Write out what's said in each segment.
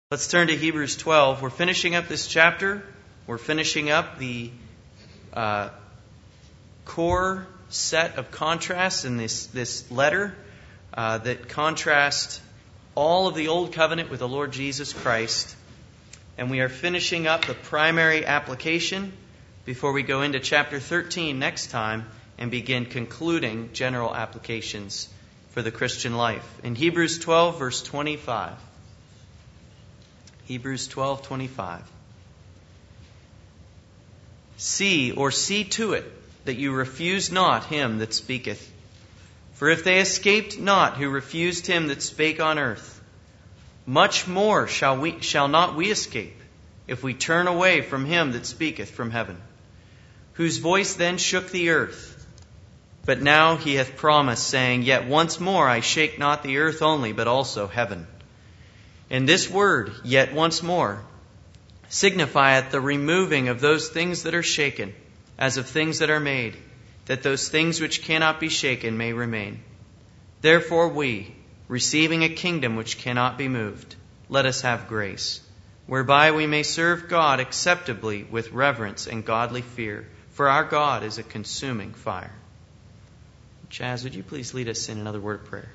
Let's turn to Hebrews 12. We're finishing up this chapter. We're finishing up the core set of contrasts in this letter that contrast all of the Old Covenant with the Lord Jesus Christ. And we are finishing up the primary application before we go into chapter 13 next time and begin concluding general applications for the Christian life. In Hebrews 12, verse 25. Hebrews 12:25. See to it that you refuse not him that speaketh. For if they escaped not who refused him that spake on earth, much more shall not we escape, if we turn away from him that speaketh from heaven, whose voice then shook the earth. But now he hath promised, saying, Yet once more I shake not the earth only, but also heaven. And this word, yet once more, signifieth the removing of those things that are shaken, as of things that are made, that those things which cannot be shaken may remain. Therefore we, receiving a kingdom which cannot be moved, let us have grace, whereby we may serve God acceptably with reverence and godly fear, for our God is a consuming fire. Chaz, would you please lead us in another word of prayer?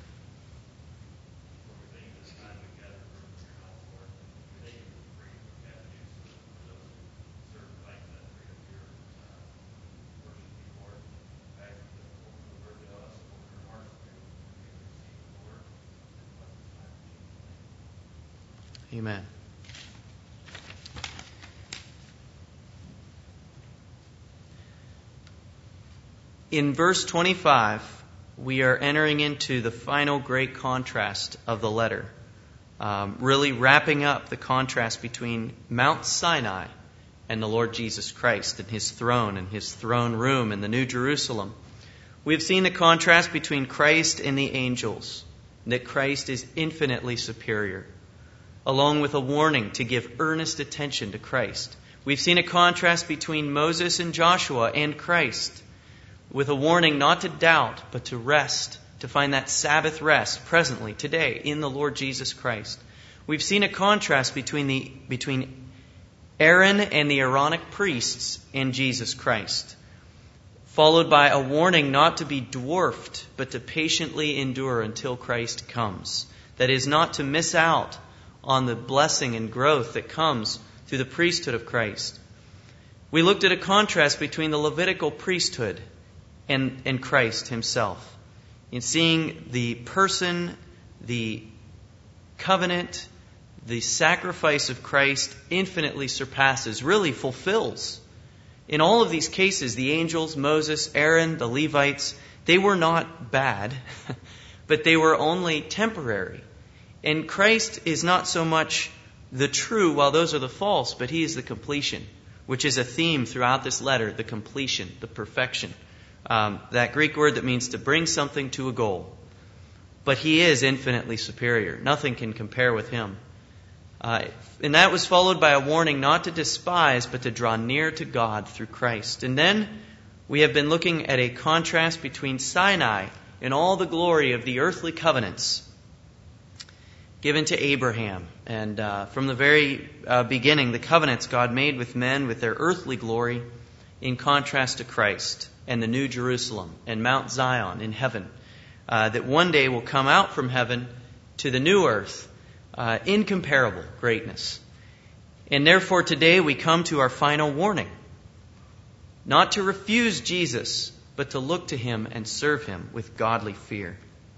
Amen. In verse 25, we are entering into the final great contrast of the letter, really wrapping up the contrast between Mount Sinai and the Lord Jesus Christ and his throne room in the New Jerusalem. We've seen the contrast between Christ and the angels, that Christ is infinitely superior, along with a warning to give earnest attention to Christ. We've seen a contrast between Moses and Joshua and Christ, with a warning not to doubt, but to rest, to find that Sabbath rest presently, today, in the Lord Jesus Christ. We've seen a contrast between Aaron and the Aaronic priests and Jesus Christ, followed by a warning not to be dwarfed, but to patiently endure until Christ comes. That is, not to miss out on the blessing and growth that comes through the priesthood of Christ. We looked at a contrast between the Levitical priesthood and Christ himself, in seeing the person, the covenant, the sacrifice of Christ infinitely surpasses, really fulfills. In all of these cases, the angels, Moses, Aaron, the Levites, they were not bad, but they were only temporary. And Christ is not so much the true, while those are the false, but he is the completion, which is a theme throughout this letter, the completion, the perfection. That Greek word that means to bring something to a goal. But he is infinitely superior. Nothing can compare with him. And that was followed by a warning not to despise, but to draw near to God through Christ. And then we have been looking at a contrast between Sinai and all the glory of the earthly covenants given to Abraham. And from the very beginning, the covenants God made with men with their earthly glory, in contrast to Christ and the New Jerusalem and Mount Zion in heaven, that one day will come out from heaven to the new earth, incomparable greatness. And therefore today we come to our final warning, not to refuse Jesus, but to look to him and serve him with godly fear.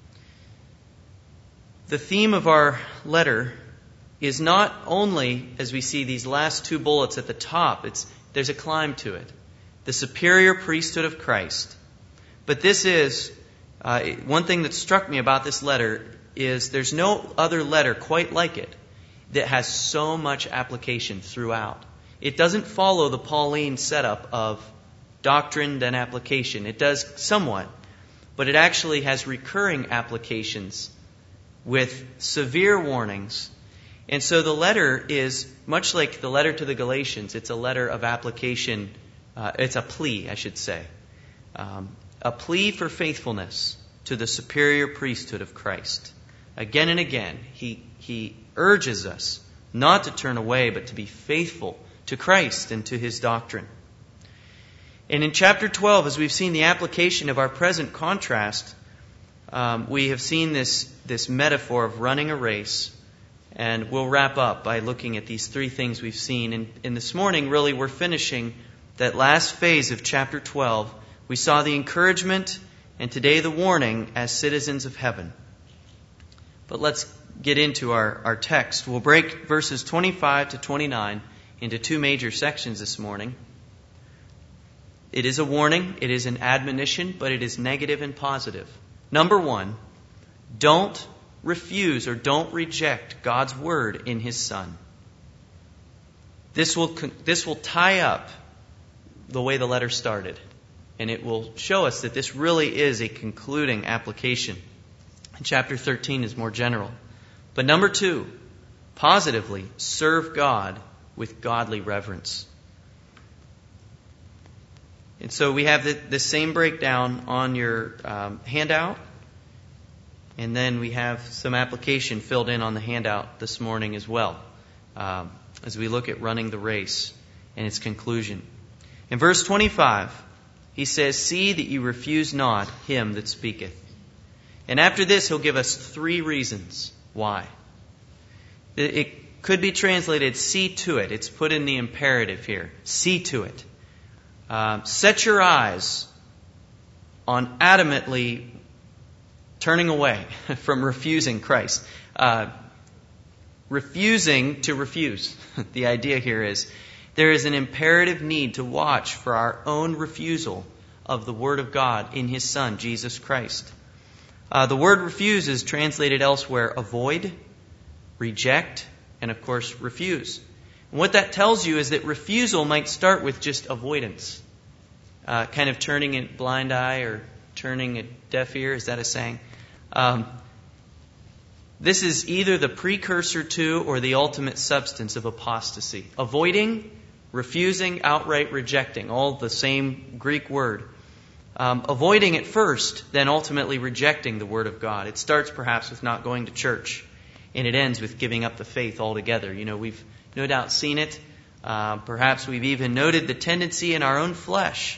The theme of our letter is not only, as we see these last two bullets at the top, there's a climb to it. The superior priesthood of Christ. But this is, one thing that struck me about this letter is there's no other letter quite like it that has so much application throughout. It doesn't follow the Pauline setup of doctrine then application. It does somewhat, but it actually has recurring applications with severe warnings. And so the letter is much like the letter to the Galatians. It's a letter of application. It's a plea, I should say. A plea for faithfulness to the superior priesthood of Christ. Again and again, he urges us not to turn away, but to be faithful to Christ and to His doctrine. And in chapter 12, as we've seen the application of our present contrast, we have seen this metaphor of running a race. And we'll wrap up by looking at these three things we've seen. And this morning, really, we're finishing that last phase of chapter 12. We saw the encouragement and today the warning as citizens of heaven. But let's get into our text. We'll break verses 25 to 29 into two major sections this morning. It is a warning, it is an admonition, but it is negative and positive. Number one, don't refuse or don't reject God's Word in His Son. This will tie up the way the letter started. And it will show us that this really is a concluding application. And chapter 13 is more general. But number two, positively, serve God with godly reverence. And so we have the same breakdown on your handout. And then we have some application filled in on the handout this morning as well, as we look at running the race and its conclusion. In verse 25, he says, "See that you refuse not him that speaketh." And after this, he'll give us three reasons why. It could be translated, "see to it." It's put in the imperative here. See to it. Set your eyes on adamantly turning away from refusing Christ. Refusing to refuse. The idea here is there is an imperative need to watch for our own refusal of the Word of God in His Son, Jesus Christ. The word refuse is translated elsewhere avoid, reject, and of course refuse. And what that tells you is that refusal might start with just avoidance. Kind of turning a blind eye or turning a deaf ear. Is that a saying? This is either the precursor to or the ultimate substance of apostasy. Avoiding, refusing, outright rejecting. All the same Greek word. Avoiding at first, then ultimately rejecting the Word of God. It starts perhaps with not going to church, and it ends with giving up the faith altogether. You know, we've no doubt seen it. Perhaps we've even noted the tendency in our own flesh.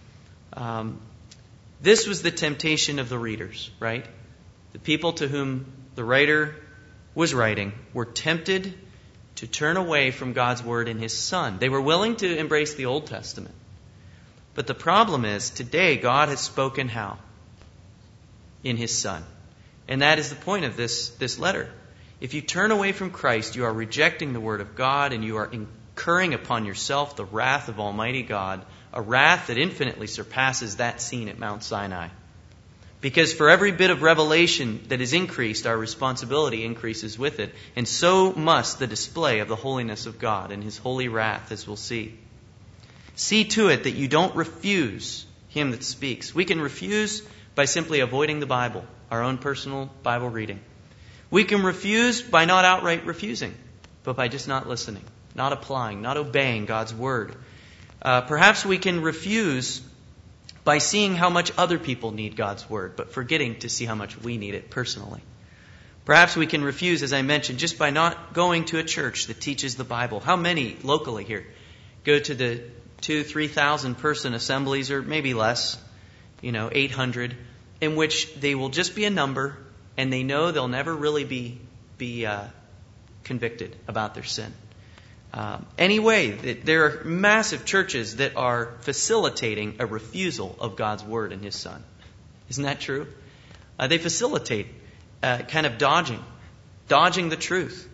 This was the temptation of the readers, right? The people to whom the writer was writing were tempted to turn away from God's Word in His Son. They were willing to embrace the Old Testament. But the problem is, today God has spoken how? In His Son. And that is the point of this letter. If you turn away from Christ, you are rejecting the Word of God and you are incurring upon yourself the wrath of Almighty God, a wrath that infinitely surpasses that seen at Mount Sinai. Because for every bit of revelation that is increased, our responsibility increases with it. And so must the display of the holiness of God and His holy wrath, as we'll see. See to it that you don't refuse Him that speaks. We can refuse by simply avoiding the Bible, our own personal Bible reading. We can refuse by not outright refusing, but by just not listening, not applying, not obeying God's Word. Perhaps we can refuse by seeing how much other people need God's Word, but forgetting to see how much we need it personally. Perhaps we can refuse, as I mentioned, just by not going to a church that teaches the Bible. How many locally here go to the 2,000-3,000 person assemblies, or maybe less, 800, in which they will just be a number, and they know they'll never really be convicted about their sin. Anyway, there are massive churches that are facilitating a refusal of God's Word and His Son. Isn't that true? They facilitate kind of dodging the truth.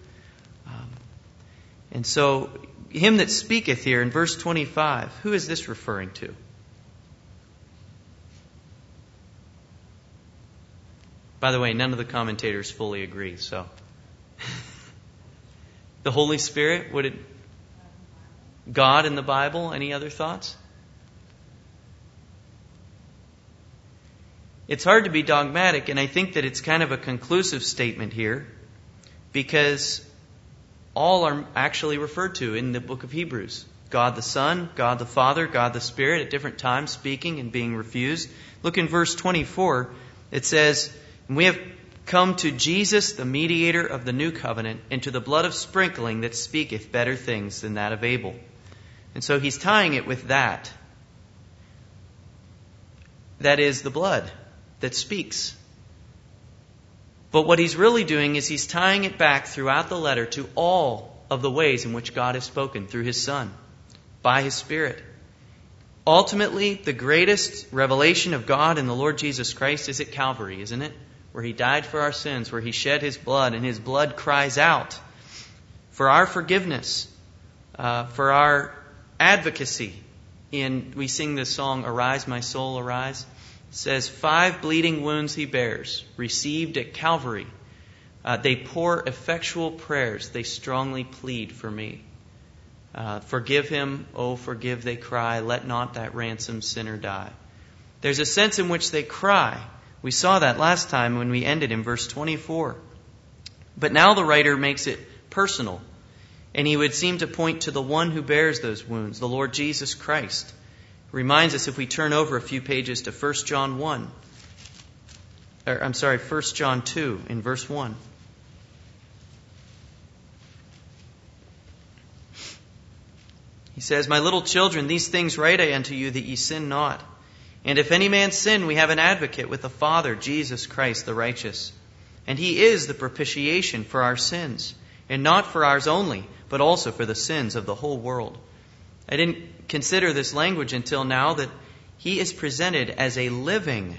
And so, him that speaketh here in verse 25, who is this referring to? By the way, none of the commentators fully agree, so. The Holy Spirit, would it? God in the Bible, any other thoughts? It's hard to be dogmatic, and I think that it's kind of a conclusive statement here, because all are actually referred to in the book of Hebrews. God the Son, God the Father, God the Spirit at different times speaking and being refused. Look in verse 24. It says, and we have come to Jesus, the mediator of the new covenant, and to the blood of sprinkling that speaketh better things than that of Abel. And so he's tying it with that. That is the blood that speaks. But what he's really doing is he's tying it back throughout the letter to all of the ways in which God has spoken through His Son, by His Spirit. Ultimately, the greatest revelation of God in the Lord Jesus Christ is at Calvary, isn't it? Where He died for our sins, where He shed His blood, and His blood cries out for our forgiveness, for our advocacy. We sing this song, Arise, My Soul, Arise. It says, 5 bleeding wounds He bears, received at Calvary. They pour effectual prayers, they strongly plead for me. Forgive him, oh forgive, they cry, let not that ransomed sinner die. There's a sense in which they cry. We saw that last time when we ended in verse 24. But now the writer makes it personal, and he would seem to point to the one who bears those wounds, the Lord Jesus Christ. Reminds us, if we turn over a few pages to 1 John 2 in verse 1. He says, My little children, these things write I unto you, that ye sin not. And if any man sin, we have an advocate with the Father, Jesus Christ the righteous. And He is the propitiation for our sins, and not for ours only, but also for the sins of the whole world. I didn't consider this language until now, that He is presented as a living,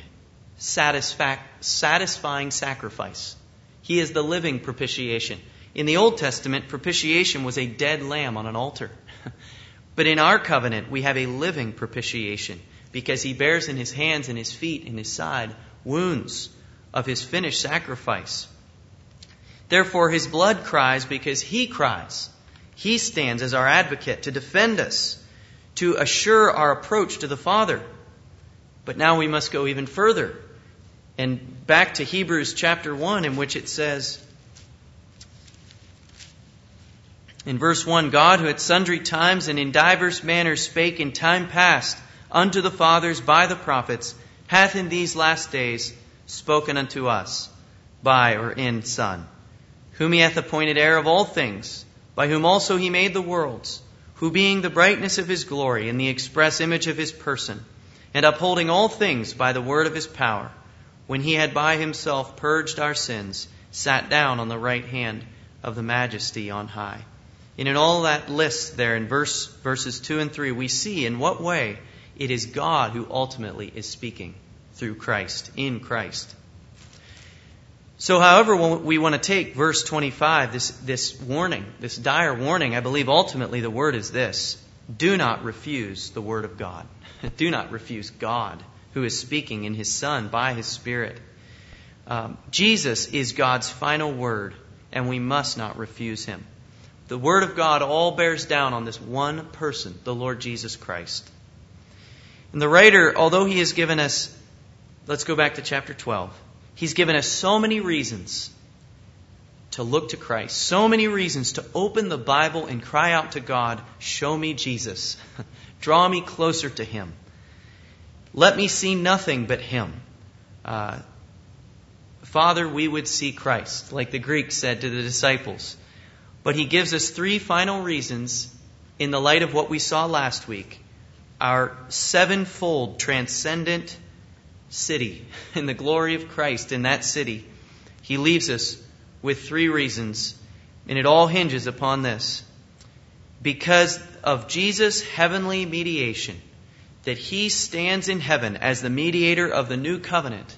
satisfying sacrifice. He is the living propitiation. In the Old Testament, propitiation was a dead lamb on an altar. But in our covenant, we have a living propitiation, because He bears in His hands and His feet and His side wounds of His finished sacrifice. Therefore, His blood cries because He cries. He stands as our advocate to defend us, to assure our approach to the Father. But now we must go even further, and back to Hebrews chapter 1, in which it says, in verse 1, God, who at sundry times and in divers manners spake in time past unto the fathers by the prophets, hath in these last days spoken unto us by or in Son, whom He hath appointed heir of all things, by whom also He made the worlds, who being the brightness of His glory and the express image of His person, and upholding all things by the word of His power, when He had by Himself purged our sins, sat down on the right hand of the Majesty on high. And in all that list there in verses 2 and 3, we see in what way it is God who ultimately is speaking through Christ, in Christ. So however we want to take verse 25, this warning, this dire warning, I believe ultimately the word is this: do not refuse the word of God. Do not refuse God, who is speaking in His Son by His Spirit. Jesus is God's final word, and we must not refuse Him. The Word of God all bears down on this one person, the Lord Jesus Christ. And the writer, although he has given us, let's go back to chapter 12. He's given us so many reasons to look to Christ, so many reasons to open the Bible and cry out to God, show me Jesus. Draw me closer to Him. Let me see nothing but Him. Father, we would see Christ, like the Greeks said to the disciples. But He gives us 3 final reasons in the light of what we saw last week. Our 7-fold transcendent city and the glory of Christ in that city. He leaves us with 3 reasons, and it all hinges upon this. Because of Jesus' heavenly mediation, that He stands in heaven as the mediator of the new covenant.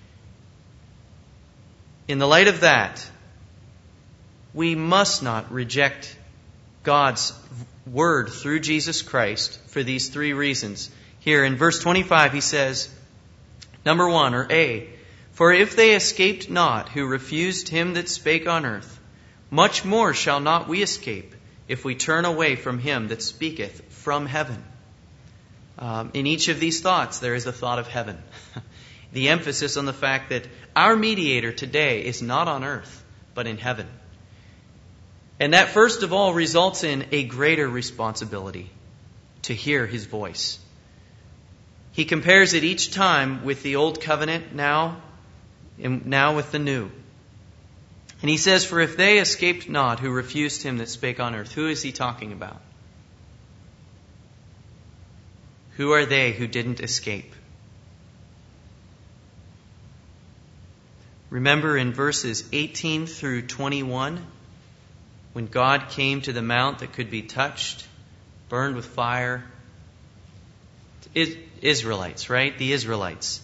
In the light of that, we must not reject God's word through Jesus Christ for these 3 reasons. Here in verse 25 he says, number 1, or A, for if they escaped not who refused Him that spake on earth, much more shall not we escape if we turn away from Him that speaketh from heaven. In each of these thoughts there is a thought of heaven. The emphasis on the fact that our mediator today is not on earth, but in heaven. And that first of all results in a greater responsibility to hear His voice. He compares it each time with the old covenant now, and now with the new. And he says, "For if they escaped not who refused him that spake on earth." Who is he talking about? Who are they who didn't escape? Remember in verses 18 through 21, when God came to the mount that could be touched, burned with fire. Israelites, right? The Israelites.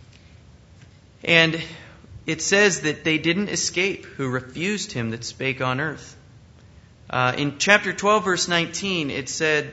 And it says that they didn't escape who refused him that spake on earth. In chapter 12, verse 19, it said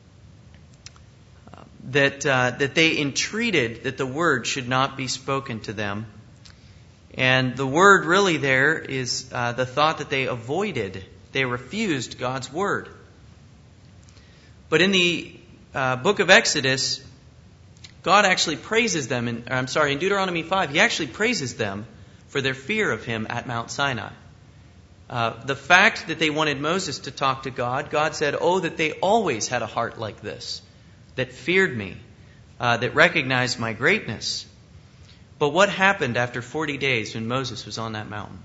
that they entreated that the word should not be spoken to them. And the word really there is the thought that they avoided. They refused God's word. But in the book of Exodus, God actually praises them. In Deuteronomy 5, He actually praises them for their fear of Him at Mount Sinai. The fact that they wanted Moses to talk to God, God said, "Oh, that they always had a heart like this, that feared me, that recognized my greatness." But what happened after 40 days when Moses was on that mountain?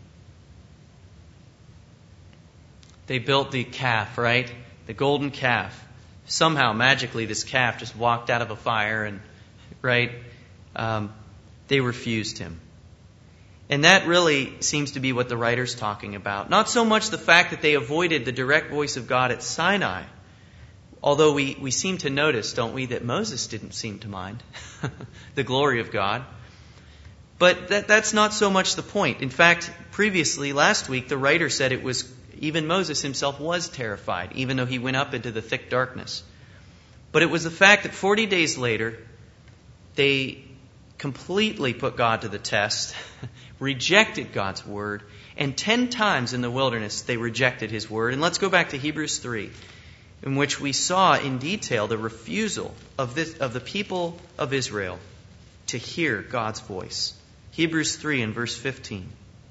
They built the calf, right? The golden calf. Somehow, magically, this calf just walked out of a fire and, right? They refused him. And that really seems to be what the writer's talking about. Not so much the fact that they avoided the direct voice of God at Sinai, although we seem to notice, don't we, that Moses didn't seem to mind the glory of God. But that's not so much the point. In fact, previously, last week, the writer said it was even Moses himself was terrified, even though he went up into the thick darkness. But it was the fact that 40 days later, they completely put God to the test, rejected God's word, and 10 times in the wilderness they rejected His word. And let's go back to Hebrews 3, in which we saw in detail the refusal of the people of Israel to hear God's voice. Hebrews 3 and verse 15.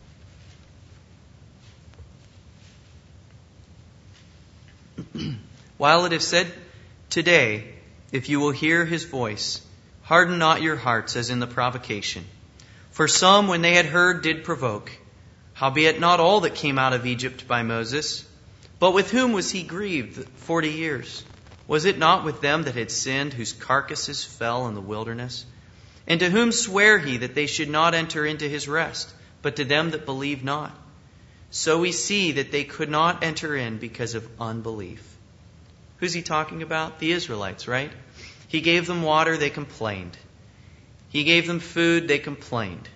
While it is said today, if you will hear His voice, harden not your hearts as in the provocation. For some, when they had heard, did provoke. Howbeit not all that came out of Egypt by Moses. But with whom was he grieved 40 years? Was it not with them that had sinned, whose carcasses fell in the wilderness? And to whom sware he that they should not enter into his rest, but to them that believe not? So we see that they could not enter in because of unbelief. Who's he talking about? The Israelites, right? He gave them water, they complained. He gave them food, they complained.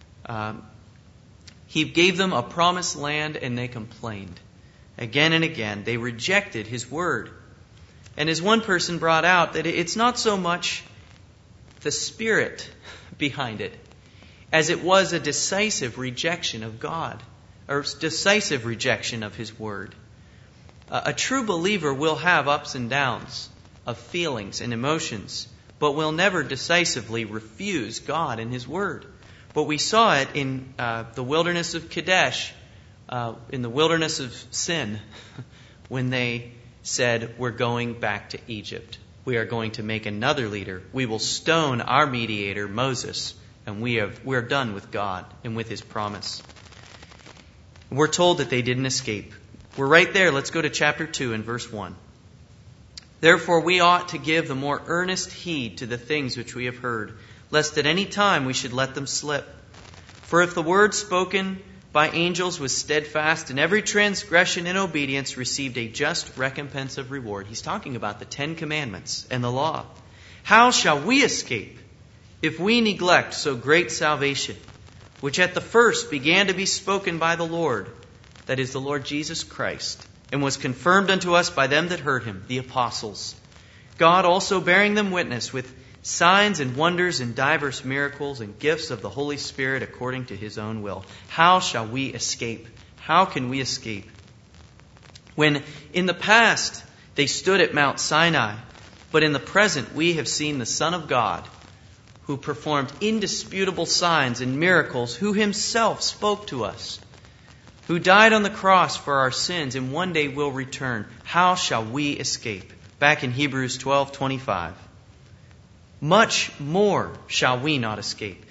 He gave them a promised land, and they complained. Again and again, they rejected His word. And as one person brought out, that it's not so much the spirit behind it as it was a decisive rejection of God, or decisive rejection of His word. A true believer will have ups and downs of feelings and emotions, but will never decisively refuse God and His word. But we saw it in the wilderness of Kadesh, in the wilderness of sin, when they said, "We're going back to Egypt. We are going to make another leader. We will stone our mediator, Moses, and we're done with God and with His promise." We're told that they didn't escape. We're right there. Let's go to chapter 2 and verse 1. "Therefore we ought to give the more earnest heed to the things which we have heard, lest at any time we should let them slip. For if the word spoken by angels was steadfast, and every transgression and obedience received a just recompense of reward." He's talking about the 10 Commandments and the law. "How shall we escape if we neglect so great salvation, which at the first began to be spoken by the Lord, that is the Lord Jesus Christ, and was confirmed unto us by them that heard Him, the apostles. God also bearing them witness with signs and wonders and divers miracles and gifts of the Holy Spirit according to His own will." How shall we escape? How can we escape? When in the past they stood at Mount Sinai, but in the present we have seen the Son of God, who performed indisputable signs and miracles, who Himself spoke to us, who died on the cross for our sins and one day will return. How shall we escape? Back in Hebrews 12:25. Much more shall we not escape.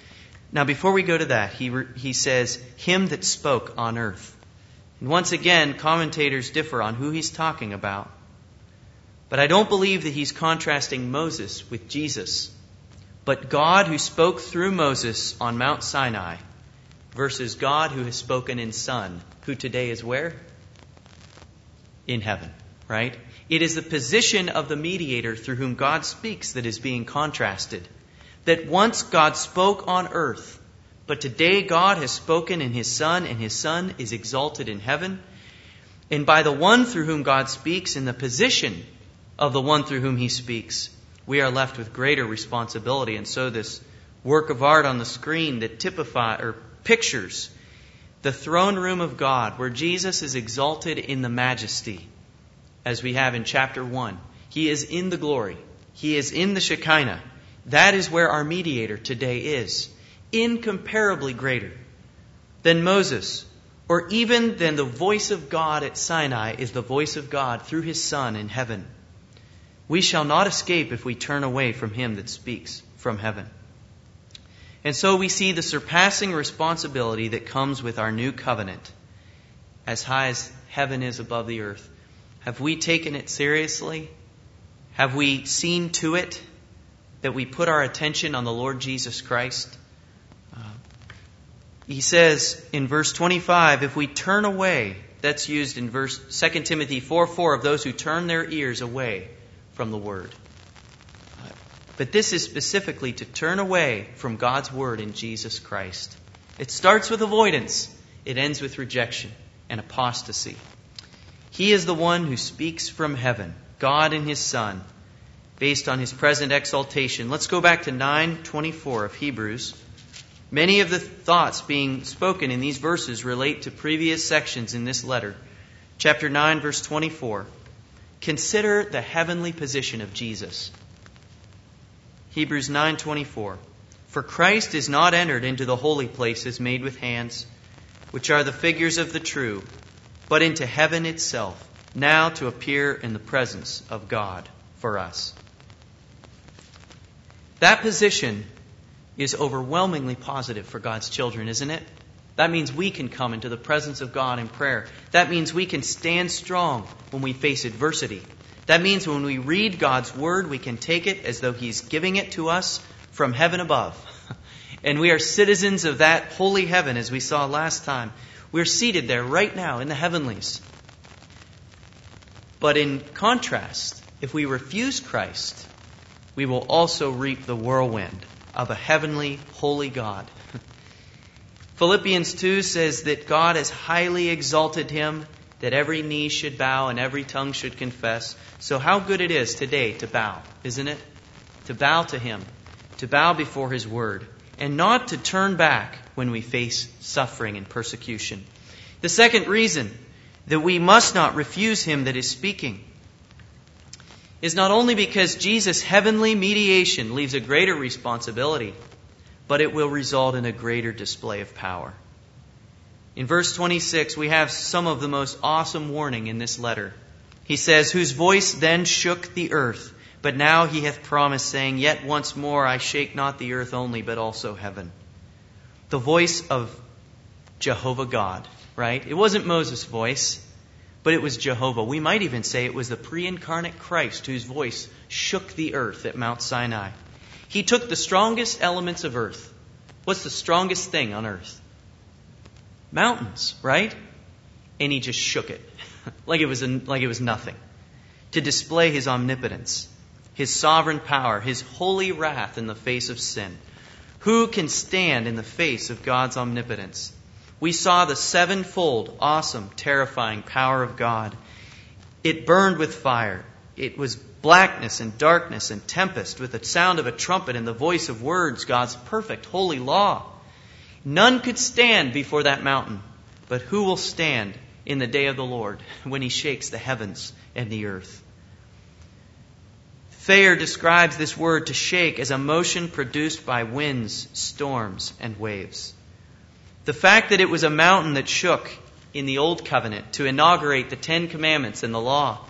Now, before we go to that, he says, him that spoke on earth. And once again, commentators differ on who he's talking about. But I don't believe that he's contrasting Moses with Jesus, but God who spoke through Moses on Mount Sinai versus God who has spoken in Son, who today is where? In heaven, right? It is the position of the mediator through whom God speaks that is being contrasted. That once God spoke on earth, but today God has spoken in His Son, and His Son is exalted in heaven. And by the one through whom God speaks, in the position of the one through whom He speaks, we are left with greater responsibility. And so this work of art on the screen that pictures the throne room of God, where Jesus is exalted in the majesty, as we have in chapter 1. He is in the glory. He is in the Shekinah. That is where our mediator today is. Incomparably greater than Moses, or even than the voice of God at Sinai is the voice of God through His Son in heaven. We shall not escape if we turn away from Him that speaks from heaven. And so we see the surpassing responsibility that comes with our new covenant. As high as heaven is above the earth. Have we taken it seriously? Have we seen to it that we put our attention on the Lord Jesus Christ? He says in verse 25, if we turn away, that's used in 2 Timothy 4:4, of those who turn their ears away from the Word. But this is specifically to turn away from God's Word in Jesus Christ. It starts with avoidance. It ends with rejection and apostasy. He is the one who speaks from heaven, God in His Son, based on His present exaltation. Let's go back to 9:24 of Hebrews. Many of the thoughts being spoken in these verses relate to previous sections in this letter. Chapter 9, verse 24. Consider the heavenly position of Jesus. Hebrews 9:24. For Christ is not entered into the holy places made with hands, which are the figures of the true, but into heaven itself, now to appear in the presence of God for us. That position is overwhelmingly positive for God's children, isn't it? That means we can come into the presence of God in prayer. That means we can stand strong when we face adversity. That means when we read God's Word, we can take it as though He's giving it to us from heaven above. And we are citizens of that holy heaven, as we saw last time. We're seated there right now in the heavenlies. But in contrast, if we refuse Christ, we will also reap the whirlwind of a heavenly, holy God. Philippians 2 says that God has highly exalted Him, that every knee should bow and every tongue should confess. So how good it is today to bow, isn't it? To bow to Him, to bow before His Word, and not to turn back when we face suffering and persecution. The second reason that we must not refuse Him that is speaking is not only because Jesus' heavenly mediation leaves a greater responsibility, but it will result in a greater display of power. In verse 26, we have some of the most awesome warning in this letter. He says, whose voice then shook the earth, but now He hath promised, saying, yet once more I shake not the earth only, but also heaven. The voice of Jehovah God, right? It wasn't Moses' voice, but it was Jehovah. We might even say it was the pre-incarnate Christ whose voice shook the earth at Mount Sinai. He took the strongest elements of earth. What's the strongest thing on earth? Mountains, right? And He just shook it like it was nothing, to display His omnipotence, His sovereign power, His holy wrath in the face of sin. Who can stand in the face of God's omnipotence? We saw the sevenfold, awesome, terrifying power of God. It burned with fire. It was blackness and darkness and tempest, with the sound of a trumpet and the voice of words, God's perfect, holy law. None could stand before that mountain, but who will stand in the day of the Lord when He shakes the heavens and the earth? Thayer describes this word to shake as a motion produced by winds, storms, and waves. The fact that it was a mountain that shook in the Old Covenant to inaugurate the Ten Commandments and the law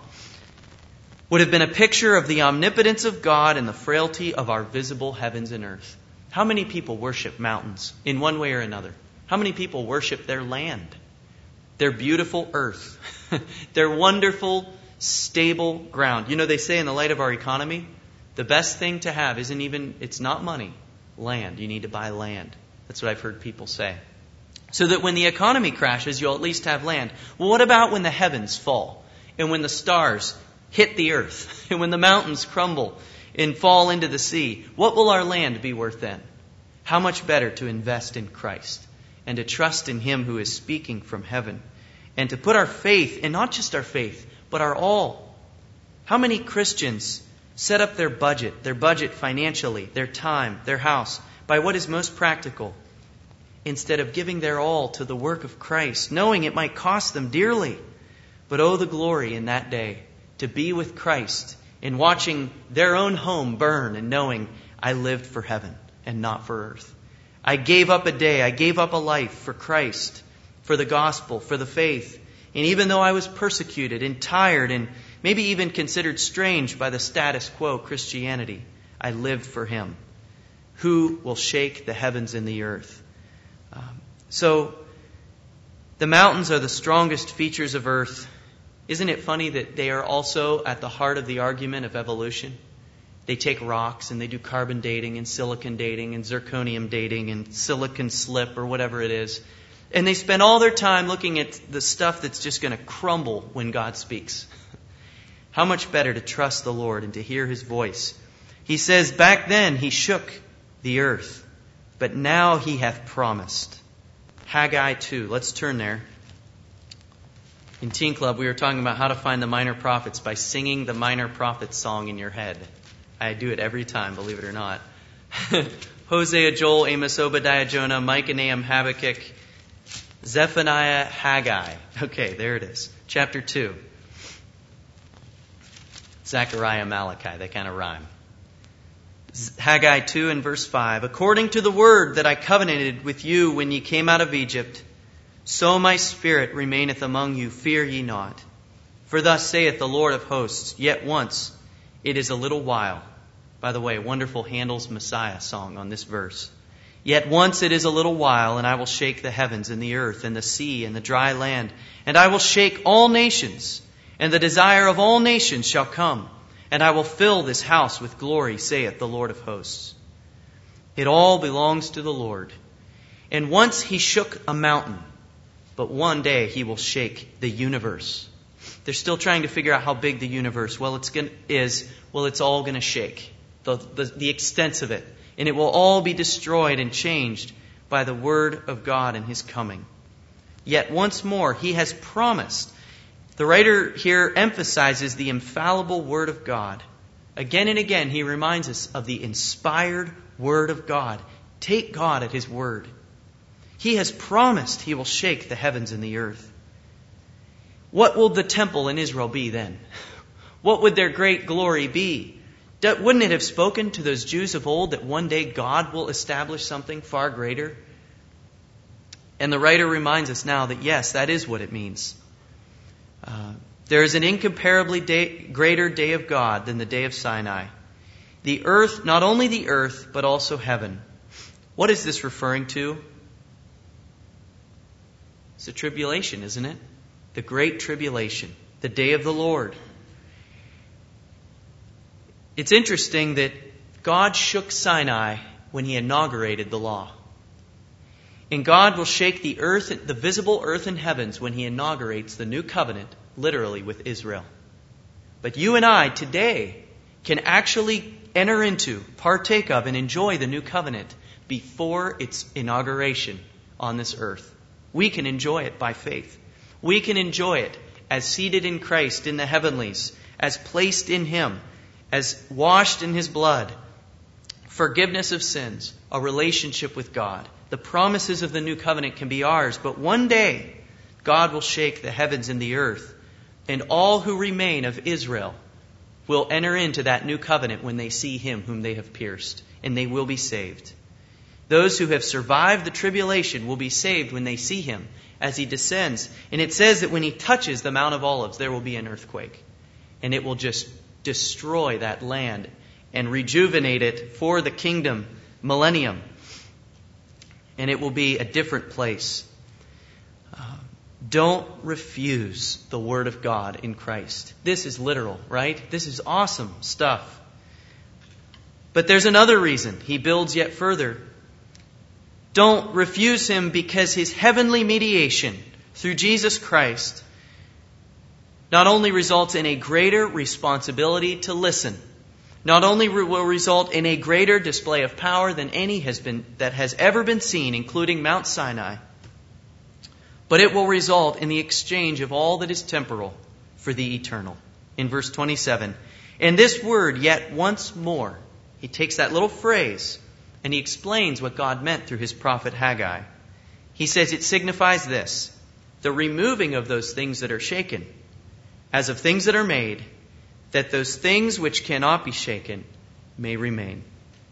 would have been a picture of the omnipotence of God and the frailty of our visible heavens and earth. How many people worship mountains in one way or another? How many people worship their land, their beautiful earth, their wonderful, stable ground? You know, they say in the light of our economy, the best thing to have it's not money, land. You need to buy land. That's what I've heard people say. So that when the economy crashes, you'll at least have land. Well, what about when the heavens fall? And when the stars hit the earth? And when the mountains crumble and fall into the sea? What will our land be worth then? How much better to invest in Christ and to trust in Him who is speaking from heaven, and to put our faith, and not just our faith, but our all. How many Christians set up their budget financially, their time, their house, by what is most practical, instead of giving their all to the work of Christ, knowing it might cost them dearly? But oh, the glory in that day to be with Christ in watching their own home burn and knowing I lived for heaven and not for earth. I gave up a day, I gave up a life for Christ, for the gospel, for the faith. And even though I was persecuted and tired and maybe even considered strange by the status quo Christianity, I lived for Him, who will shake the heavens and the earth. So the mountains are the strongest features of earth. Isn't it funny that they are also at the heart of the argument of evolution? They take rocks and they do carbon dating and silicon dating and zirconium dating and silicon slip or whatever it is. And they spend all their time looking at the stuff that's just going to crumble when God speaks. How much better to trust the Lord and to hear His voice. He says, back then He shook the earth, but now He hath promised. Haggai 2. Let's turn there. In Teen Club, we were talking about how to find the minor prophets by singing the minor prophets song in your head. I do it every time, believe it or not. Hosea, Joel, Amos, Obadiah, Jonah, Micah, Nahum, Habakkuk, Zephaniah, Haggai. Okay, there it is. Chapter 2. Zechariah, Malachi. They kind of rhyme. Haggai 2 and verse 5. According to the word that I covenanted with you when ye came out of Egypt, so my spirit remaineth among you. Fear ye not. For thus saith the Lord of hosts, yet once it is a little while. By the way, wonderful Handel's Messiah song on this verse. Yet once it is a little while, and I will shake the heavens and the earth and the sea and the dry land. And I will shake all nations, and the desire of all nations shall come. And I will fill this house with glory, saith the Lord of hosts. It all belongs to the Lord. And once He shook a mountain, but one day He will shake the universe. They're still trying to figure out how big the universe is. Well, it's all going to shake. The extent of it. And it will all be destroyed and changed by the word of God and His coming. Yet once more, He has promised. The writer here emphasizes the infallible Word of God. Again and again, he reminds us of the inspired Word of God. Take God at His word. He has promised He will shake the heavens and the earth. What will the temple in Israel be then? What would their great glory be? Wouldn't it have spoken to those Jews of old that one day God will establish something far greater? And the writer reminds us now that yes, that is what it means. There is an incomparably greater day of God than the day of Sinai. The earth, not only the earth, but also heaven. What is this referring to? It's the tribulation, isn't it? The great tribulation, the day of the Lord. It's interesting that God shook Sinai when He inaugurated the law. And God will shake the earth, the visible earth and heavens when He inaugurates the new covenant, literally with Israel. But you and I today can actually enter into, partake of, and enjoy the new covenant before its inauguration on this earth. We can enjoy it by faith. We can enjoy it as seated in Christ in the heavenlies, as placed in Him, as washed in His blood, forgiveness of sins, a relationship with God. The promises of the new covenant can be ours, but one day God will shake the heavens and the earth, and all who remain of Israel will enter into that new covenant when they see Him whom they have pierced, and they will be saved. Those who have survived the tribulation will be saved when they see Him as He descends. And it says that when He touches the Mount of Olives, there will be an earthquake. And it will just destroy that land and rejuvenate it for the kingdom millennium. And it will be a different place. Don't refuse the Word of God in Christ. This is literal, right? This is awesome stuff. But there's another reason he builds yet further. Don't refuse Him because His heavenly mediation through Jesus Christ not only results in a greater responsibility to listen, not only will result in a greater display of power than any that has ever been seen, including Mount Sinai, but it will result in the exchange of all that is temporal for the eternal. In verse 27, and this word, yet once more, he takes that little phrase and he explains what God meant through his prophet Haggai. He says it signifies this, the removing of those things that are shaken, as of things that are made, that those things which cannot be shaken may remain.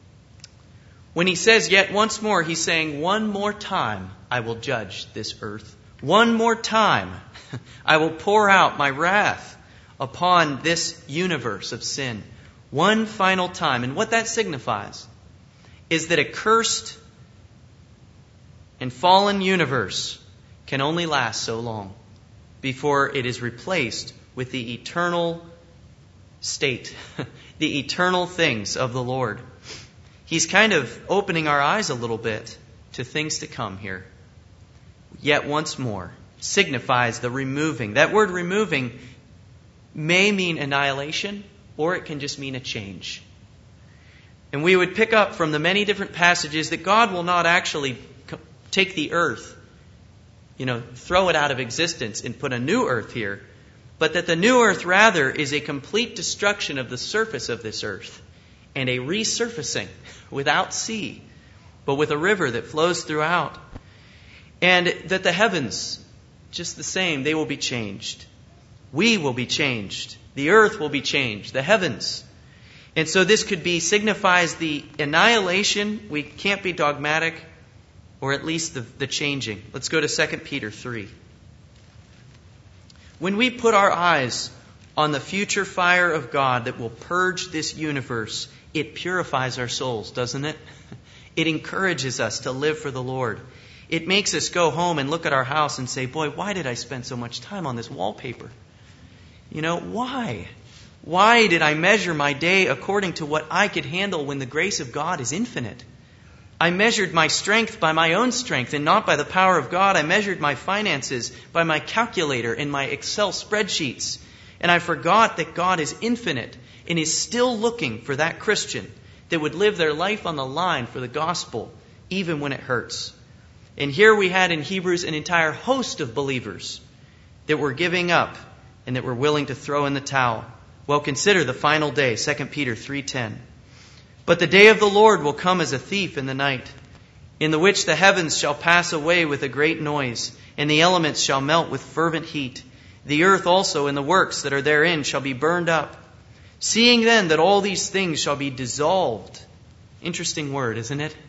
When he says yet once more, he's saying one more time I will judge this earth. One more time I will pour out my wrath upon this universe of sin. One final time. And what that signifies is that a cursed and fallen universe can only last so long before it is replaced with the eternal state, the eternal things of the Lord. He's kind of opening our eyes a little bit to things to come here. Yet once more signifies the removing. That word removing may mean annihilation, or it can just mean a change. And we would pick up from the many different passages that God will not actually take the earth, throw it out of existence and put a new earth here, but that the new earth rather is a complete destruction of the surface of this earth and a resurfacing without sea, but with a river that flows throughout. And that the heavens, just the same, they will be changed. We will be changed. The earth will be changed. The heavens. And so this signifies the annihilation. We can't be dogmatic, or at least the changing. Let's go to 2 Peter 3. When we put our eyes on the future fire of God that will purge this universe, it purifies our souls, doesn't it? It encourages us to live for the Lord. It makes us go home and look at our house and say, boy, why did I spend so much time on this wallpaper? Why? Why did I measure my day according to what I could handle when the grace of God is infinite? I measured my strength by my own strength and not by the power of God. I measured my finances by my calculator and my Excel spreadsheets. And I forgot that God is infinite and is still looking for that Christian that would live their life on the line for the gospel, even when it hurts. And here we had in Hebrews an entire host of believers that were giving up and that were willing to throw in the towel. Well, consider the final day, 2 Peter 3:10. But the day of the Lord will come as a thief in the night, in the which the heavens shall pass away with a great noise, and the elements shall melt with fervent heat. The earth also and the works that are therein shall be burned up. Seeing then that all these things shall be dissolved. Interesting word, isn't it?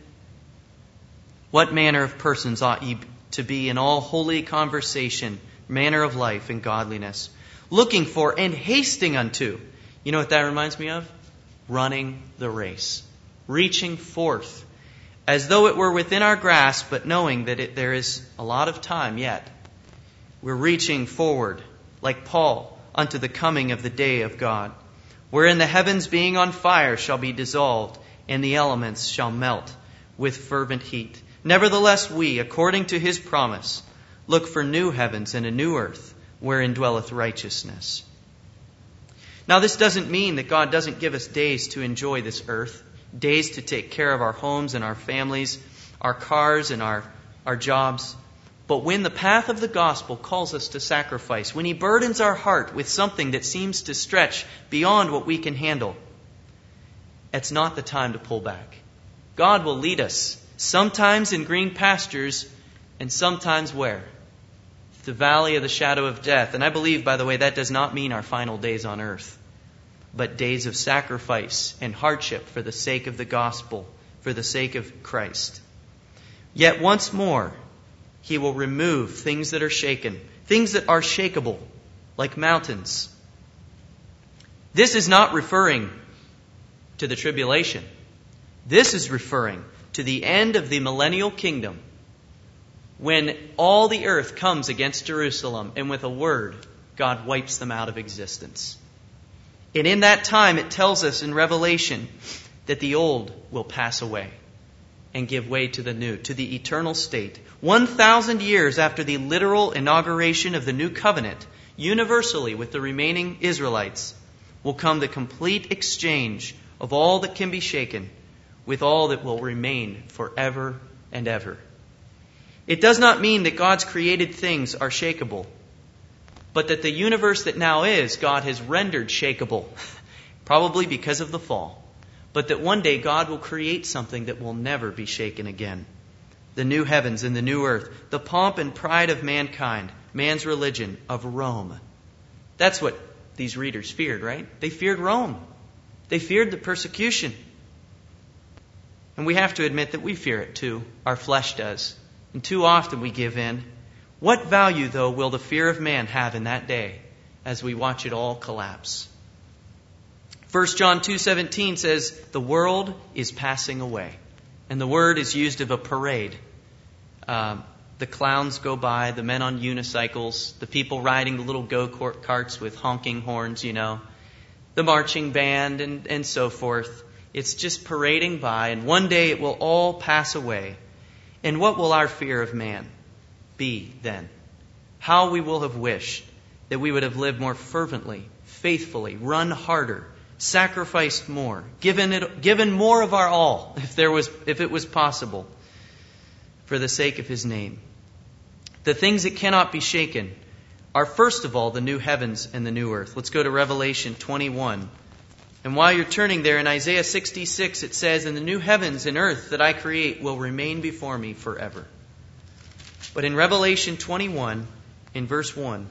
What manner of persons ought ye to be in all holy conversation, manner of life and godliness, looking for and hasting unto. You know what that reminds me of? Running the race. Reaching forth. As though it were within our grasp, but knowing that there is a lot of time yet. We're reaching forward, like Paul, unto the coming of the day of God, wherein the heavens being on fire shall be dissolved, and the elements shall melt with fervent heat. Nevertheless we, according to his promise, look for new heavens and a new earth, wherein dwelleth righteousness. Now this doesn't mean that God doesn't give us days to enjoy this earth, days to take care of our homes and our families, our cars and our jobs. But when the path of the gospel calls us to sacrifice, when he burdens our heart with something that seems to stretch beyond what we can handle, it's not the time to pull back. God will lead us, sometimes in green pastures, and sometimes where? The valley of the shadow of death. And I believe, by the way, that does not mean our final days on earth, but days of sacrifice and hardship for the sake of the gospel, for the sake of Christ. Yet once more, he will remove things that are shaken, things that are shakeable, like mountains. This is not referring to the tribulation. This is referring to the end of the millennial kingdom, when all the earth comes against Jerusalem, and with a word, God wipes them out of existence. And in that time, it tells us in Revelation that the old will pass away and give way to the new, to the eternal state. 1,000 years after the literal inauguration of the new covenant, universally with the remaining Israelites, will come the complete exchange of all that can be shaken with all that will remain forever and ever. It does not mean that God's created things are shakeable, but that the universe that now is, God has rendered shakeable, probably because of the fall. But that one day God will create something that will never be shaken again. The new heavens and the new earth, the pomp and pride of mankind, man's religion, of Rome. That's what these readers feared, right? They feared Rome. They feared the persecution. And we have to admit that we fear it too. Our flesh does. And too often we give in. What value, though, will the fear of man have in that day as we watch it all collapse? 1 John 2:17 says, the world is passing away. And the word is used of a parade. The clowns go by, the men on unicycles, the people riding the little go-karts with honking horns, the marching band and so forth. It's just parading by, and one day it will all pass away. And what will our fear of man be then? How we will have wished that we would have lived more fervently, faithfully, run harder, sacrificed more, given more of our all, if it was possible, for the sake of His name. The things that cannot be shaken are, first of all, the new heavens and the new earth. Let's go to Revelation 21. And while you're turning there, in Isaiah 66, it says, and the new heavens and earth that I create will remain before me forever. But in Revelation 21, in verse 1,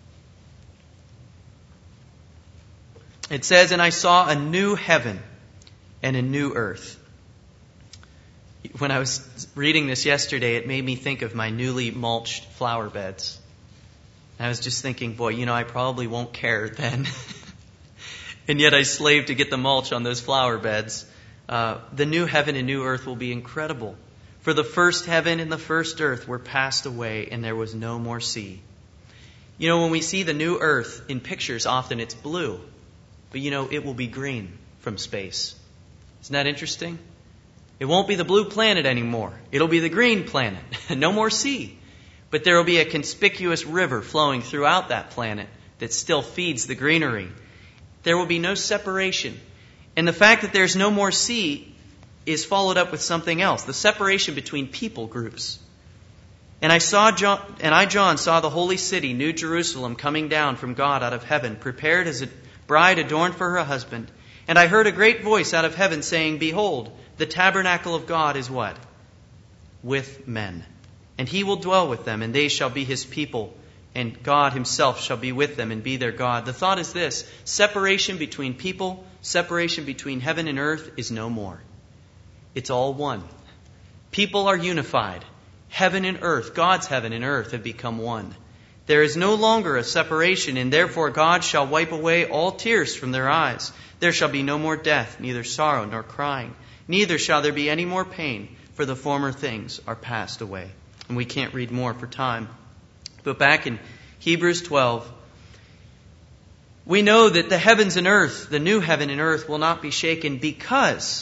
it says, and I saw a new heaven and a new earth. When I was reading this yesterday, it made me think of my newly mulched flower beds. I was just thinking, boy, I probably won't care then. And yet I slaved to get the mulch on those flower beds. The new heaven and new earth will be incredible. For the first heaven and the first earth were passed away, and there was no more sea. When we see the new earth in pictures, often it's blue. But it will be green from space. Isn't that interesting? It won't be the blue planet anymore. It'll be the green planet. No more sea. But there will be a conspicuous river flowing throughout that planet that still feeds the greenery. There will be no separation. And the fact that there's no more sea is followed up with something else, the separation between people groups. And I, John, saw the holy city, New Jerusalem, coming down from God out of heaven, prepared as a bride adorned for her husband. And I heard a great voice out of heaven saying, behold, the tabernacle of God is what? With men. And He will dwell with them, and they shall be His people. And God Himself shall be with them and be their God. The thought is this: separation between people, separation between heaven and earth is no more. It's all one. People are unified. Heaven and earth, God's heaven and earth have become one. There is no longer a separation, and therefore God shall wipe away all tears from their eyes. There shall be no more death, neither sorrow nor crying. Neither shall there be any more pain, for the former things are passed away. And we can't read more for time. But back in Hebrews 12, we know that the heavens and earth, the new heaven and earth, will not be shaken because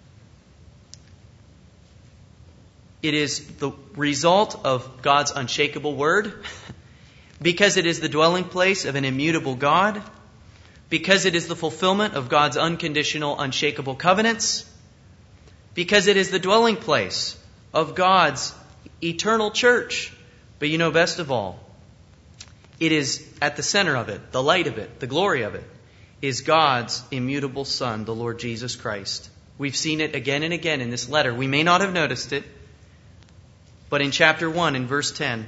it is the result of God's unshakable word, because it is the dwelling place of an immutable God, because it is the fulfillment of God's unconditional, unshakable covenants, because it is the dwelling place of God's eternal church. But best of all, it is at the center of it, the light of it, the glory of it, is God's immutable Son, the Lord Jesus Christ. We've seen it again and again in this letter. We may not have noticed it, but in chapter 1, in verse 10,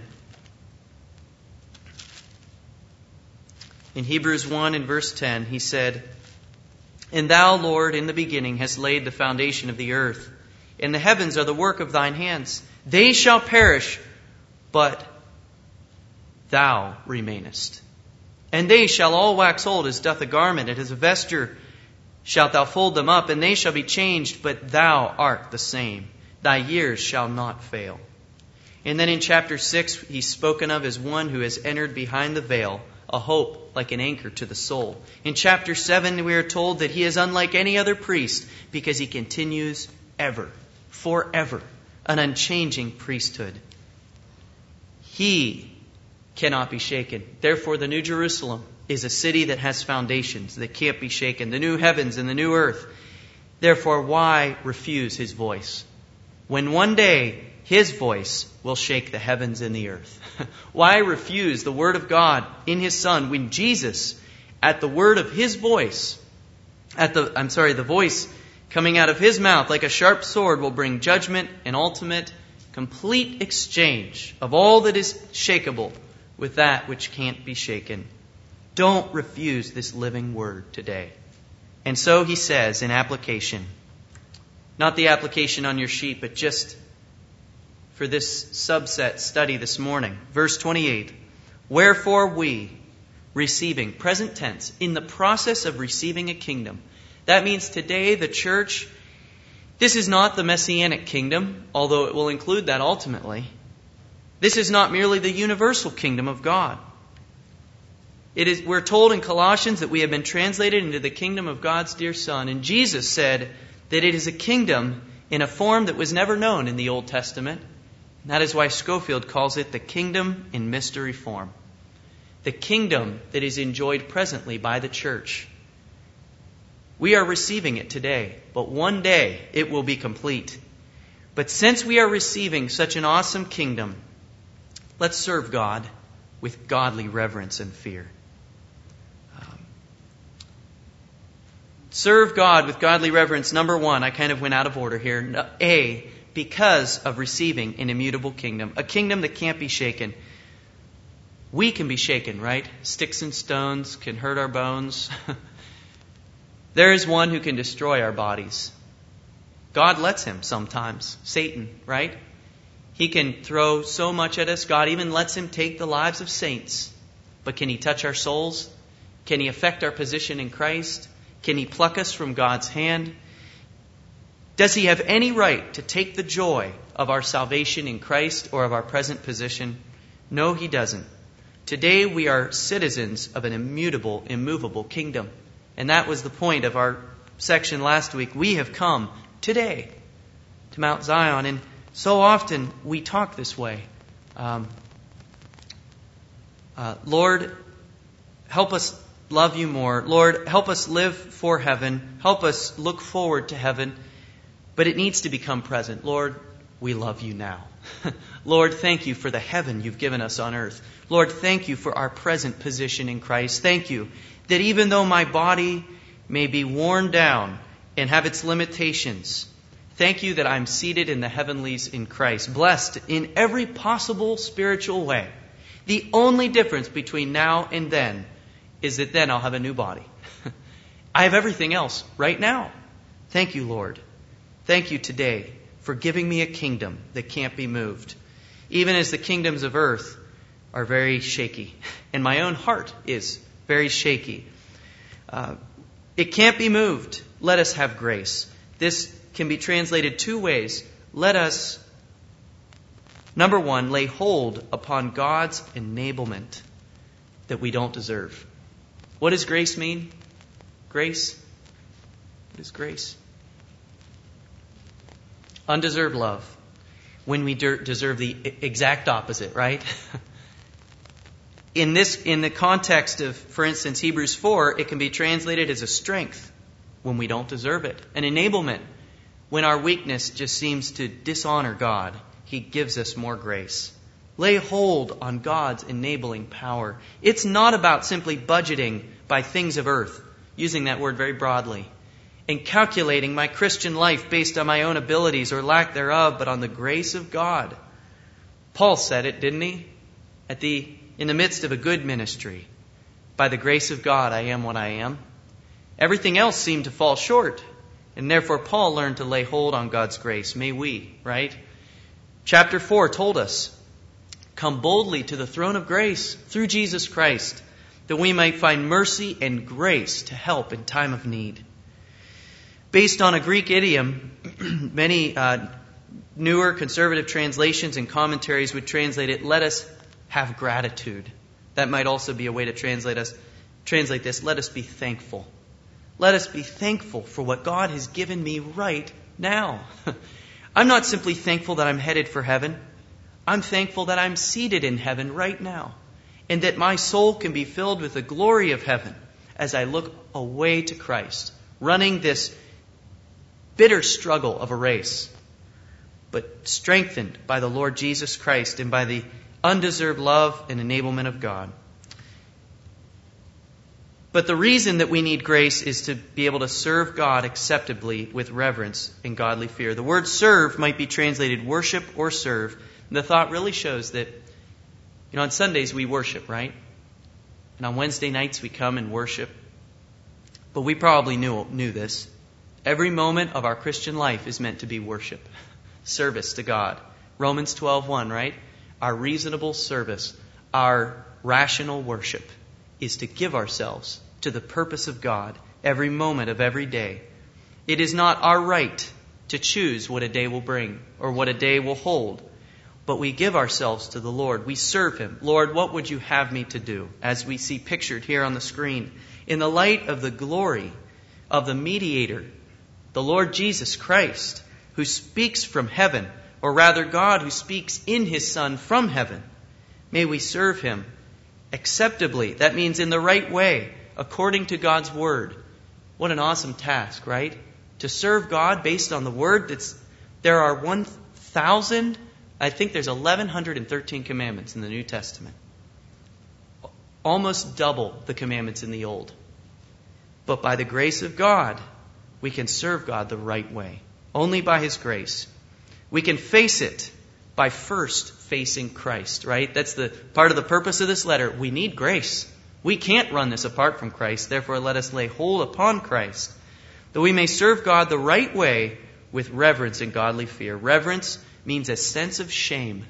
in Hebrews 1, in verse 10, he said, and Thou, Lord, in the beginning hast laid the foundation of the earth, and the heavens are the work of Thine hands. They shall perish, but Thou remainest. And they shall all wax old as doth a garment, and as a vesture shalt thou fold them up, and they shall be changed, but thou art the same. Thy years shall not fail. And then in chapter 6, he's spoken of as one who has entered behind the veil, a hope like an anchor to the soul. In chapter 7, we are told that he is unlike any other priest because he continues ever, forever, an unchanging priesthood. He cannot be shaken. Therefore, the New Jerusalem is a city that has foundations that can't be shaken. The new heavens and the new earth. Therefore, why refuse his voice? When one day his voice will shake the heavens and the earth. Why refuse the word of God in his Son when Jesus, at the word of his voice, the voice coming out of his mouth like a sharp sword will bring judgment and ultimate, complete exchange of all that is shakeable with that which can't be shaken. Don't refuse this living word today. And so he says in application, not the application on your sheet, but just for this subset study this morning. Verse 28, wherefore we, receiving, present tense, in the process of receiving a kingdom. That means today the church, this is not the Messianic kingdom, although it will include that ultimately. This is not merely the universal kingdom of God. We're told in Colossians that we have been translated into the kingdom of God's dear Son. And Jesus said that it is a kingdom in a form that was never known in the Old Testament. And that is why Schofield calls it the kingdom in mystery form. The kingdom that is enjoyed presently by the church. We are receiving it today, but one day it will be complete. But since we are receiving such an awesome kingdom, let's serve God with godly reverence and fear. Serve God with godly reverence. Number one, I kind of went out of order here. A, because of receiving an immutable kingdom. A kingdom that can't be shaken. We can be shaken, right? Sticks and stones can hurt our bones. There is one who can destroy our bodies. God lets him sometimes. Satan, right? He can throw so much at us. God even lets him take the lives of saints. But can he touch our souls? Can he affect our position in Christ? Can he pluck us from God's hand? Does he have any right to take the joy of our salvation in Christ or of our present position? No, he doesn't. Today we are citizens of an immutable, immovable kingdom. And that was the point of our section last week. We have come today to Mount Zion. And so often we talk this way. Lord, help us love you more. Lord, help us live for heaven. Help us look forward to heaven. But it needs to become present. Lord, we love you now. Lord, thank you for the heaven you've given us on earth. Lord, thank you for our present position in Christ. Thank you that even though my body may be worn down and have its limitations, thank you that I'm seated in the heavenlies in Christ, blessed in every possible spiritual way. The only difference between now and then is that then I'll have a new body. I have everything else right now. Thank you, Lord. Thank you today for giving me a kingdom that can't be moved. Even as the kingdoms of earth are very shaky. And my own heart is very shaky. It can't be moved. Let us have grace. This can be translated two ways. Let us, number one, lay hold upon God's enablement that we don't deserve. What does grace mean? Grace? What is grace? Undeserved love. When we deserve the exact opposite, right? In the context of, for instance, Hebrews 4, it can be translated as a strength when we don't deserve it. An enablement when our weakness just seems to dishonor God. He gives us more grace. Lay hold on God's enabling power. It's not about simply budgeting by things of earth, using that word very broadly, and calculating my Christian life based on my own abilities or lack thereof, but on the grace of God. Paul said it, didn't he? In the midst of a good ministry, by the grace of God, I am what I am. Everything else seemed to fall short, and therefore Paul learned to lay hold on God's grace. May we, right? Chapter 4 told us, come boldly to the throne of grace through Jesus Christ, that we might find mercy and grace to help in time of need. based on a Greek idiom. Many newer conservative translations and commentaries would translate it, let us have gratitude. That might also be a way to translate this, let us be thankful. Let us be thankful for what God has given me right now. I'm not simply thankful that I'm headed for heaven. I'm thankful that I'm seated in heaven right now, and that my soul can be filled with the glory of heaven as I look away to Christ, running this bitter struggle of a race, but strengthened by the Lord Jesus Christ and by the undeserved love and enablement of God. But the reason that we need grace is to be able to serve God acceptably with reverence and godly fear. The word serve might be translated worship or serve. And the thought really shows that, on Sundays we worship, right? And on Wednesday nights we come and worship. But we probably knew this. Every moment of our Christian life is meant to be worship, service to God. Romans 12:1, right? Our reasonable service, our rational worship is to give ourselves to the purpose of God every moment of every day. It is not our right to choose what a day will bring or what a day will hold, but we give ourselves to the Lord. We serve Him. Lord, what would you have me to do? As we see pictured here on the screen, in the light of the glory of the mediator, the Lord Jesus Christ, who speaks from heaven, or rather God who speaks in His Son from heaven, may we serve Him acceptably. That means in the right way, according to God's Word. What an awesome task, right? To serve God based on the Word. There are 1,000, I think there's 1,113 commandments in the New Testament. Almost double the commandments in the Old. But by the grace of God, we can serve God the right way. Only by His grace. We can face it by first facing Christ, right? That's the part of the purpose of this letter. We need grace. We can't run this apart from Christ. Therefore, let us lay hold upon Christ, that we may serve God the right way with reverence and godly fear. Reverence means a sense of shame.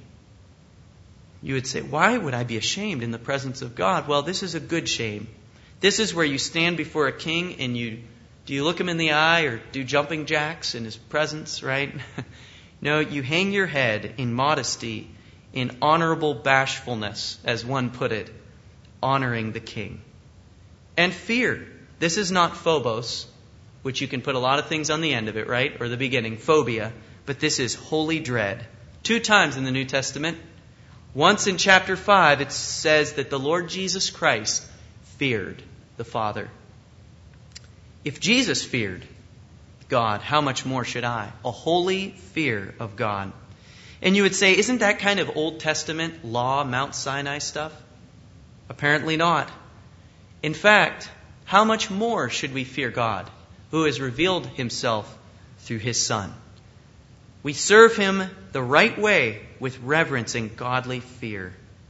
You would say, why would I be ashamed in the presence of God? Well, this is a good shame. This is where you stand before a king and do you look him in the eye or do jumping jacks in his presence, right? No, you hang your head in modesty, in honorable bashfulness, as one put it, honoring the king. And fear. This is not phobos, which you can put a lot of things on the end of it, right? Or the beginning, phobia. But this is holy dread. 2 times in the New Testament. Once in chapter 5, it says that the Lord Jesus Christ feared the Father. If Jesus feared God, how much more should I? A holy fear of God. And you would say, isn't that kind of Old Testament law, Mount Sinai stuff? Apparently not. In fact, how much more should we fear God, who has revealed Himself through His Son? We serve Him the right way with reverence and godly fear.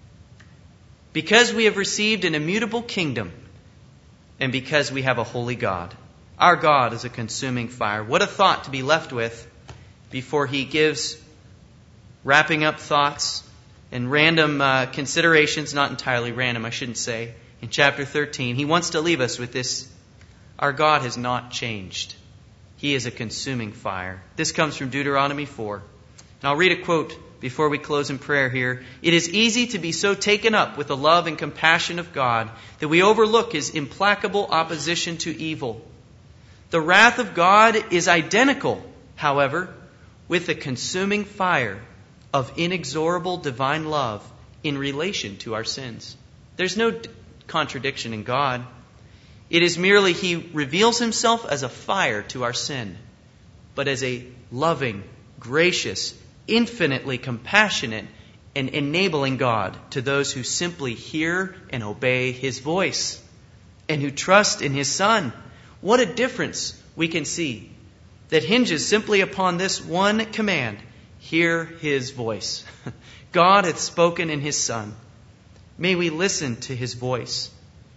Because we have received an immutable kingdom, and because we have a holy God. Our God is a consuming fire. What a thought to be left with before He gives wrapping up thoughts and random considerations, not entirely random, I shouldn't say. In chapter 13, He wants to leave us with this. Our God has not changed. He is a consuming fire. This comes from Deuteronomy 4. And I'll read a quote before we close in prayer here. It is easy to be so taken up with the love and compassion of God that we overlook His implacable opposition to evil. The wrath of God is identical, however, with the consuming fire of inexorable divine love in relation to our sins. There's no contradiction in God. It is merely He reveals Himself as a fire to our sin, but as a loving, gracious, infinitely compassionate, and enabling God to those who simply hear and obey His voice and who trust in His Son. What a difference we can see that hinges simply upon this one command: hear His voice. God hath spoken in His Son. May we listen to His voice.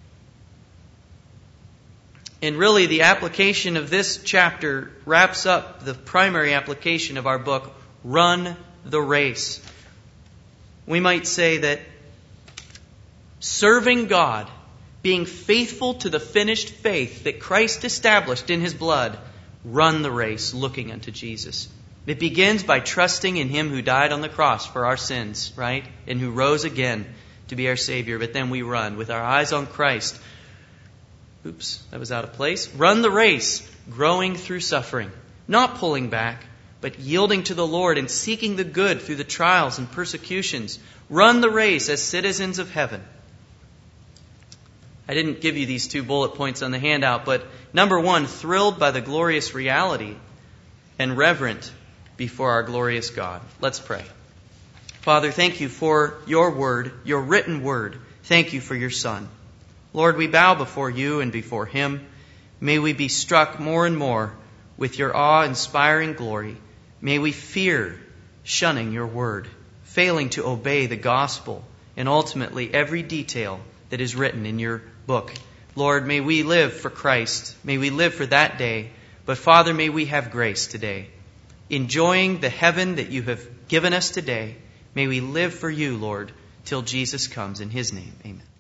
And really, the application of this chapter wraps up the primary application of our book, Run the Race. We might say that serving God, being faithful to the finished faith that Christ established in His blood, run the race looking unto Jesus. It begins by trusting in Him who died on the cross for our sins, right? And who rose again to be our Savior. But then we run with our eyes on Christ. Oops, that was out of place. Run the race, growing through suffering. Not pulling back, but yielding to the Lord and seeking the good through the trials and persecutions. Run the race as citizens of heaven. I didn't give you these 2 bullet points on the handout, but number 1, thrilled by the glorious reality and reverent before our glorious God. Let's pray. Father, thank you for your word, your written word. Thank you for your Son. Lord, we bow before you and before Him. May we be struck more and more with your awe-inspiring glory. May we fear shunning your word, failing to obey the gospel, and ultimately every detail that is written in your book. Lord, may we live for Christ. May we live for that day. But Father, may we have grace today. Enjoying the heaven that you have given us today, may we live for you, Lord, till Jesus comes. In His name, amen.